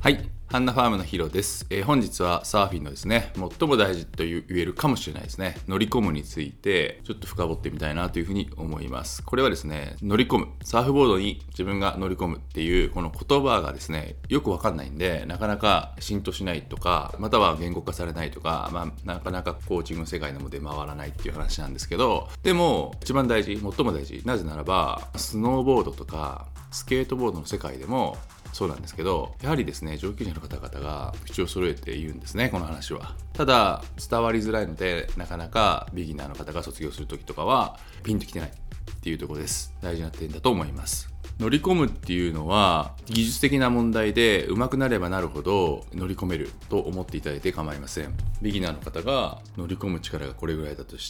はい、ハンナファームのヒロです。本日はサーフィンのですね、最も大事と言えるかもしれないですね、乗り込むについてちょっと深掘ってみたいなというふうに思います。これはですね、乗り込む、サーフボードに自分が乗り込むっていうこの言葉がですね、よくわかんないんで、なかなか浸透しないとか、または言語化されないとか、なかなかコーチングの世界でも出回らないっていう話なんですけど、でも一番大事、最も大事、なぜならばスノーボードとかスケートボードの世界でもそうなんですけど、やはりですね、上級者の方々が口を揃えて言うんですね、この話は。ただ伝わりづらいので、なかなかビギナーの方が卒業する時とかはピンときてないっていうところです。大事な点だと思います。乗り込むっていうのは技術的な問題で、上手くなればなるほど乗り込めると思っていただいて構いません。ビギナーの方が乗り込む力がこれぐらいだとして、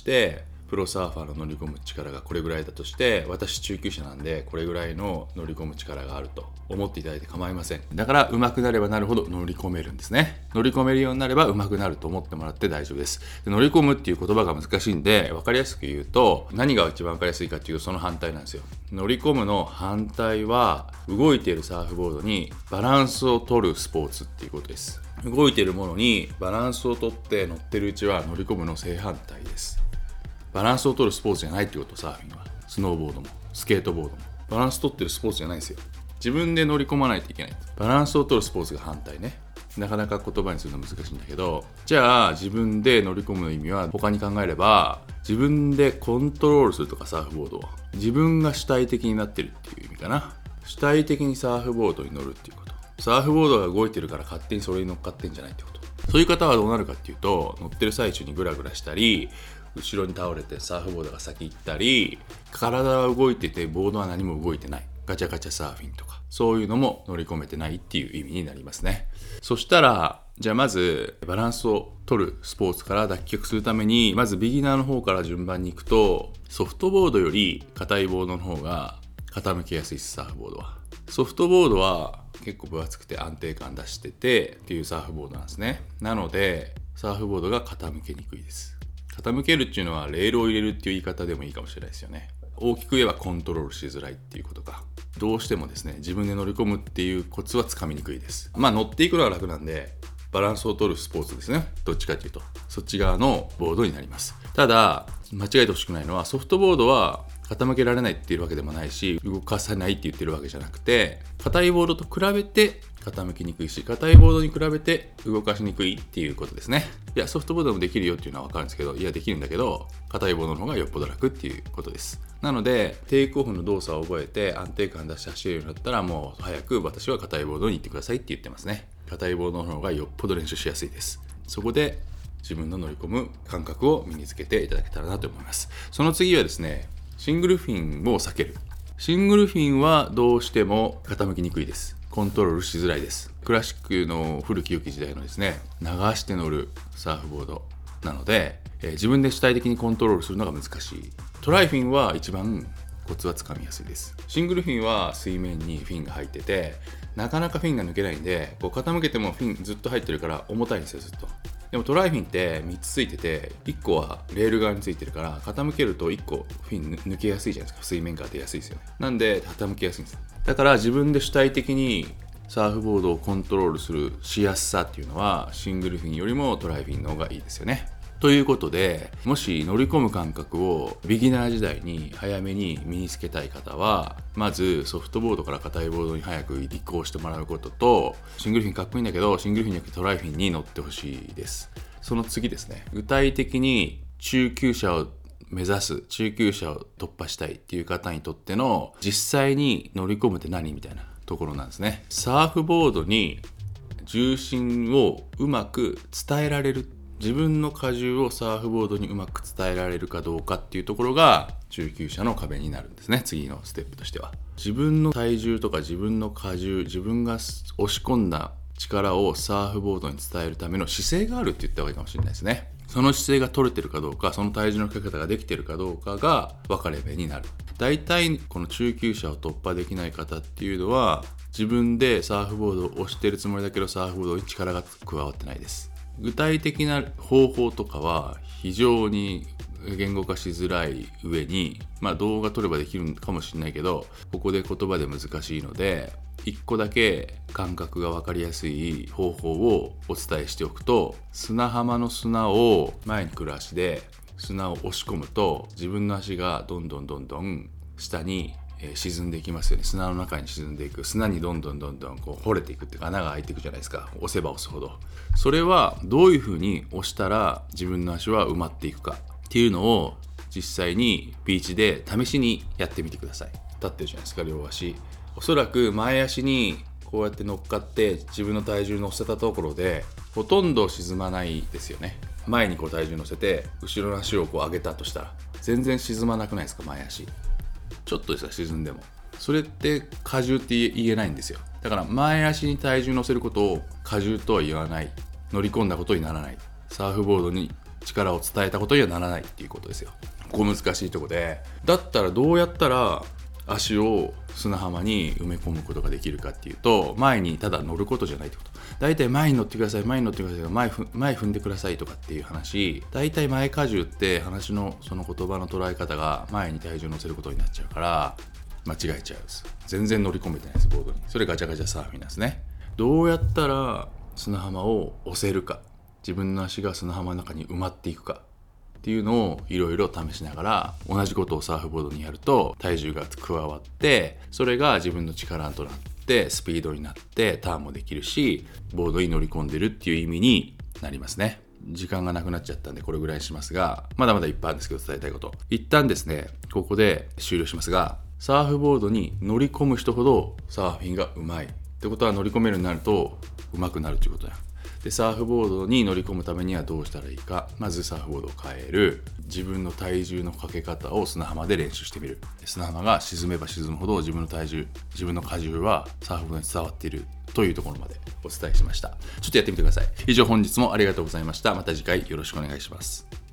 プロサーファーの乗り込む力がこれぐらいだとして、私中級者なんでこれぐらいの乗り込む力があると思っていただいて構いません。だから上手くなればなるほど乗り込めるんですね。乗り込めるようになれば上手くなると思ってもらって大丈夫です。で、乗り込むっていう言葉が難しいんで、分かりやすく言うと、何が一番分かりやすいかっていうと、その反対なんですよ。乗り込むの反対は、動いているサーフボードにバランスを取るスポーツっていうことです。動いているものにバランスを取って乗ってるうちは乗り込むの正反対です。バランスを取るスポーツじゃないってこと。サーフィンは、スノーボードもスケートボードもバランス取ってるスポーツじゃないんですよ。自分で乗り込まないといけない。バランスを取るスポーツが反対ね。なかなか言葉にするの難しいんだけど、じゃあ自分で乗り込むの意味は他に考えれば、自分でコントロールするとか、サーフボードを自分が主体的になってるっていう意味かな。主体的にサーフボードに乗るっていうこと。サーフボードが動いてるから勝手にそれに乗っかってんじゃないってこと。そういう方はどうなるかっていうと、乗ってる最中にグラグラしたり、後ろに倒れてサーフボードが先行ったり、体は動いててボードは何も動いてない、ガチャガチャサーフィンとか、そういうのも乗り込めてないっていう意味になりますね。そしたら、じゃあまずバランスを取るスポーツから脱却するために、まずビギナーの方から順番に行くと、ソフトボードより硬いボードの方が傾きやすいです。サーフボードは、ソフトボードは結構分厚くて安定感出しててっていうサーフボードなんですね。なのでサーフボードが傾けにくいです。傾けるっていうのはレールを入れるっていう言い方でもいいかもしれないですよね。大きく言えばコントロールしづらいっていうことか。どうしてもですね、自分で乗り込むっていうコツはつかみにくいです。乗っていくのは楽なんで、バランスを取るスポーツですね。どっちかっていうとそっち側のボードになります。ただ間違えてほしくないのは、ソフトボードは傾けられないっていうわけでもないし、動かさないって言ってるわけじゃなくて、硬いボードと比べて傾きにくいし、硬いボードに比べて動かしにくいっていうことですね。いや、ソフトボードもできるよっていうのは分かるんですけど、いやできるんだけど、硬いボードの方がよっぽど楽っていうことです。なのでテイクオフの動作を覚えて安定感出して走れるようになったら、もう早く私は硬いボードに行ってくださいって言ってますね。硬いボードの方がよっぽど練習しやすいです。そこで自分の乗り込む感覚を身につけていただけたらなと思います。その次はですね、シングルフィンを避ける。シングルフィンはどうしても傾きにくいです。コントロールしづらいです。クラシックの古き良き時代のですね、流して乗るサーフボードなので、自分で主体的にコントロールするのが難しい。トライフィンは一番コツはつかみやすいです。シングルフィンは水面にフィンが入ってて、なかなかフィンが抜けないんで、こう傾けてもフィンずっと入ってるから重たいんですよ、ずっと。でもトライフィンって3つついてて、1個はレール側についてるから、傾けると1個フィン抜けやすいじゃないですか。水面から出やすいですよね。なんで傾きやすいんです。だから自分で主体的にサーフボードをコントロールしやすさっていうのは、シングルフィンよりもトライフィンの方がいいですよね。ということで、もし乗り込む感覚をビギナー時代に早めに身につけたい方は、まずソフトボードから硬いボードに早く移行してもらうことと、シングルフィンかっこいいんだけど、シングルフィンじゃなくてトライフィンに乗ってほしいです。その次ですね、具体的に中級者を目指す、中級者を突破したいっていう方にとっての実際に乗り込むって何みたいなところなんですね。サーフボードに重心をうまく伝えられる、自分の荷重をサーフボードにうまく伝えられるかどうかっていうところが中級者の壁になるんですね。次のステップとしては、自分の体重とか自分の荷重、自分が押し込んだ力をサーフボードに伝えるための姿勢があるって言った方がいいかもしれないですね。その姿勢が取れてるかどうか、その体重のかけ方ができてるかどうかが分かれ目になる。だいたいこの中級者を突破できない方っていうのは、自分でサーフボードを押してるつもりだけど、サーフボードに力が加わってないです。 具体的な方法とかは非常に言語化しづらい上に、動画撮ればできるかもしれないけど、ここで言葉で難しいので、一個だけ感覚が分かりやすい方法をお伝えしておくと、砂浜の砂を前に来る足で砂を押し込むと、自分の足がどんどん下に沈んでいきますよね。砂の中に沈んでいく。砂にどんどんこう掘れていくっていうか、穴が開いていくじゃないですか。押せば押すほど。それはどういうふうに押したら自分の足は埋まっていくかっていうのを実際にビーチで試しにやってみてください。立ってるじゃないですか、両足。おそらく前足にこうやって乗っかって自分の体重乗せたところでほとんど沈まないですよね。前にこう体重乗せて後ろの足をこう上げたとしたら全然沈まなくないですか。前足ちょっとですら沈んでも、それって荷重って言えないんですよ。だから前足に体重乗せることを荷重とは言わない、乗り込んだことにならない、サーフボードに力を伝えたことにはならないっていうことですよ。ここ難しいとこで、だったらどうやったら足を砂浜に埋め込むことができるかっていうと、前にただ乗ることじゃないってこと。だいたい前に乗ってください、前踏んでくださいとかっていう話、だいたい前荷重って話のその言葉の捉え方が前に体重乗せることになっちゃうから間違えちゃうんです。全然乗り込めてないです、ボードに。それガチャガチャサーフィンなんですね。どうやったら砂浜を押せるか、自分の足が砂浜の中に埋まっていくかっていうのをいろいろ試しながら、同じことをサーフボードにやると体重が加わって、それが自分の力となってスピードになってターンもできるし、ボードに乗り込んでるっていう意味になりますね。時間がなくなっちゃったんでこれぐらいしますが、まだまだいっぱいあるんですけど、伝えたいこと一旦ですねここで終了しますが、サーフボードに乗り込む人ほどサーフィンがうまいってことは、乗り込めるようになるとうまくなるということだ。でサーフボードに乗り込むためにはどうしたらいいか。まずサーフボードを変える。自分の体重のかけ方を砂浜で練習してみる。砂浜が沈めば沈むほど自分の体重、自分の荷重はサーフボードに伝わっているというところまでお伝えしました。ちょっとやってみてください。以上、本日もありがとうございました。また次回よろしくお願いします。